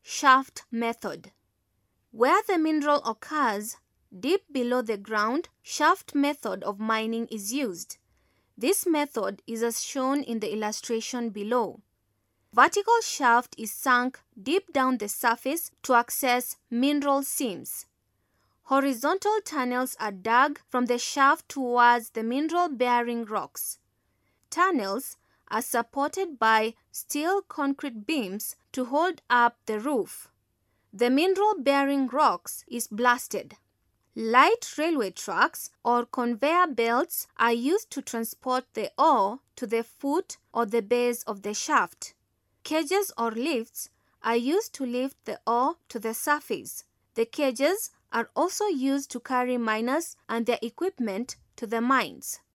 shaft method. Where the mineral occurs deep below the ground, shaft method of mining is used. This method is as shown in the illustration below. Vertical shaft is sunk deep down the surface to access mineral seams. Horizontal tunnels are dug from the shaft towards the mineral-bearing rocks. Tunnels are supported by steel concrete beams to hold up the roof. The mineral-bearing rocks is blasted. Light railway tracks or conveyor belts are used to transport the ore to the foot or the base of the shaft. Cages or lifts are used to lift the ore to the surface. The cages are also used to carry miners and their equipment to the mines.